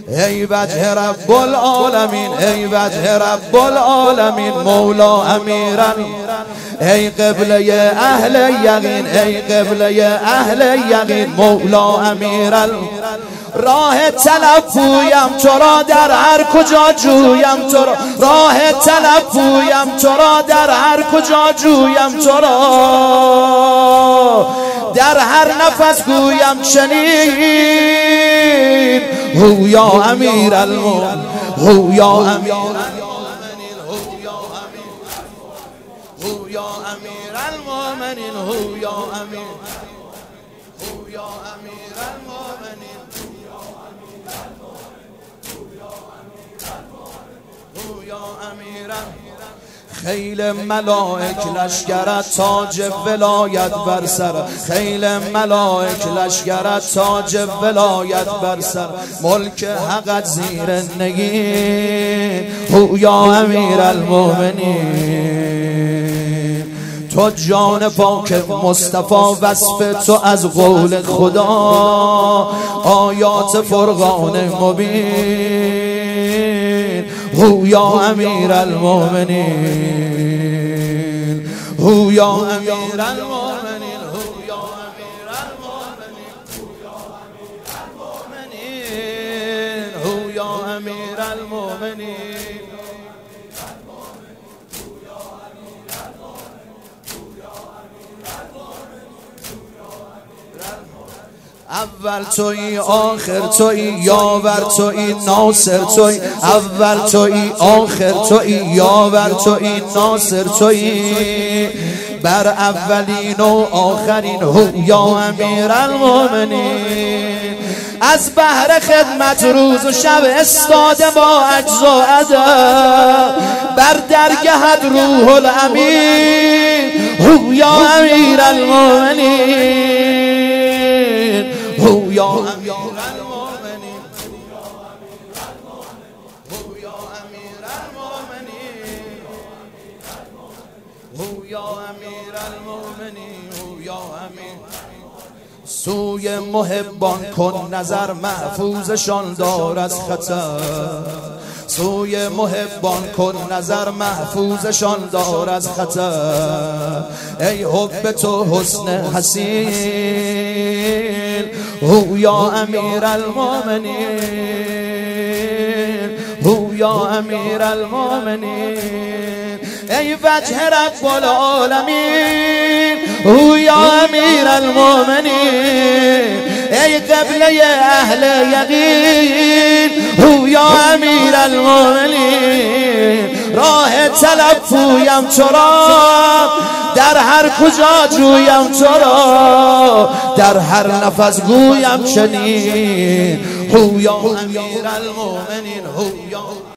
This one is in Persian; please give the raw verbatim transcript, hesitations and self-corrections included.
ای وجه رب العالمین، ای وجه رب العالمین مولا امیرا، ای قبله اهل یقین، ای قبله اهل یقین مولا امیرا. راه طلب پویم تو را در هر کجا جویم تو را، راه طلب پویم تو را در هر کجا جویم تو را، در هر نفس گویم چنین هو یا امیر المؤمنین، هو یا امیر المؤمنین، هو یا امیر المؤمنین، هو یا امیر، هو یا امیر المؤمنین، هو یا امیر. خیل ملائک لشکرت تاج ولایت بر سر، خیل ملائک لشکرت تاج ولایت بر سر، ملک حقت زیر نگین هو یا امیر المؤمنین. تو جان پاک مصطفی وصف تو از قول خدا، آیات فرقان مبین هو یا امیر المؤمنین، هو یا امیر المؤمنین، هو یا امیر المؤمنین، هو یا امیر المؤمنین. اول تویی آخر تویی یاور تویی ناصر تویی، اول تویی آخر تویی یاور تویی ناصر تویی، بر اولین و آخرین هو یا امیر المؤمنین. از بحر خدمت روز و شب استاده با عجز و ادب، بر درگهت روح الامین هو یا امیر المؤمنین، هو یا امیر المؤمنین، هو یا امیر المؤمنین، هو یا امیر المؤمنین، هو یا امیر. سوی محبان کن نظر محفوظشان دار از خطر، سوی محبان کن نظر محفوظشان دار از خطر. ای حب تو حسن حسین هو یا امیر المؤمنین، هو یا امیر المؤمنین. ای وجه رب العالمین هو یا امیر المؤمنین، ای قبله اهل یقین هو یا امیر المؤمنین. راه طلب پویم تو را در هر کجا جویم تو را، در هر نفس گویم چنین هو یا امیر المؤمنین، هو یا